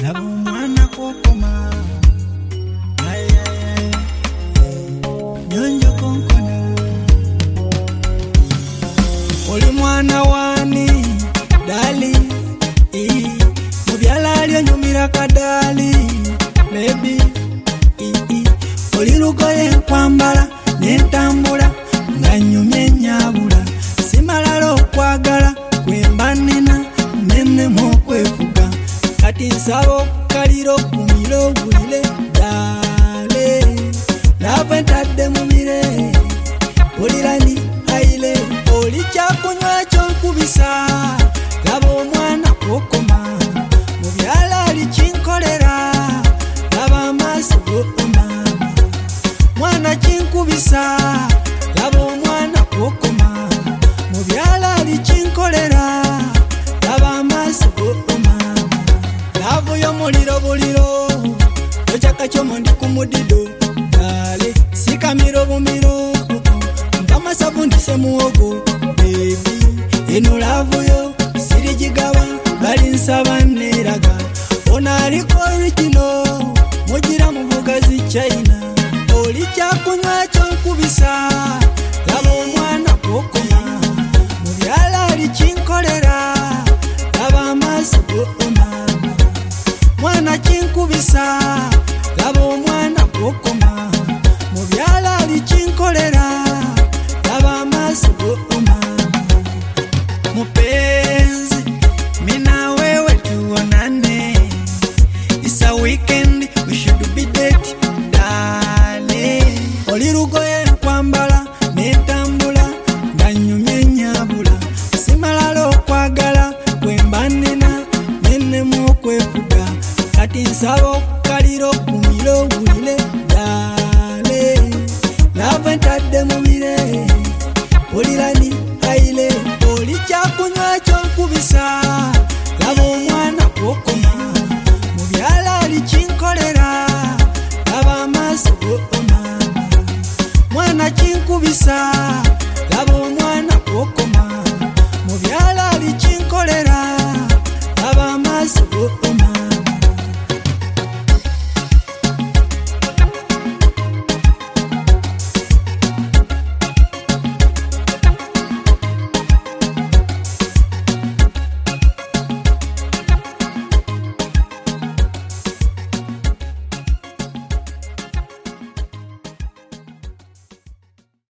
laba omwana kokoma nyonjo konkona oli mwana wani dali mubyala alyo nyumira kadali baby oli lugoye nkwambala nentambula nga nyumye nyabula simalala okwagala kwembanina nene mokwefuga kati nsabo kaliro kumiro bulile dale lava ntadde mumire olirani haile oli kyakunywa kyonkubisa laba omwana kokoma mubyala ali kinkolera laba amaaso omama mwana kinkubisa laba omwana kokoma mubyala ali kinkolera laba amaaso omama lavuyo muliro buliro okyaka kyomundi kumudido dale sikamiro bumiro nkamasavu ndise muwogo bebi eno lavuyo sirijigaba bali nsaba neraga ona aliko original mugira muvugazi China oli kyakunywa kyonkubisa laba omwana kokoma mubyala ali kinkolera laba amaaso omama mwana kinkubisa laba omwana kokoma mubyala ali kinkolera laba amaaso omama mupenzi mina wewe tuonane it's a weekend we should be date dale oli lugoye nkwambala nentambula nga nyumye nyabula simalala okwagala kwembanina nene mokwefuga kati nsaba kaliro kumiro bulile dale lava ntadde mubire olirani haile oli kyakunywa kyo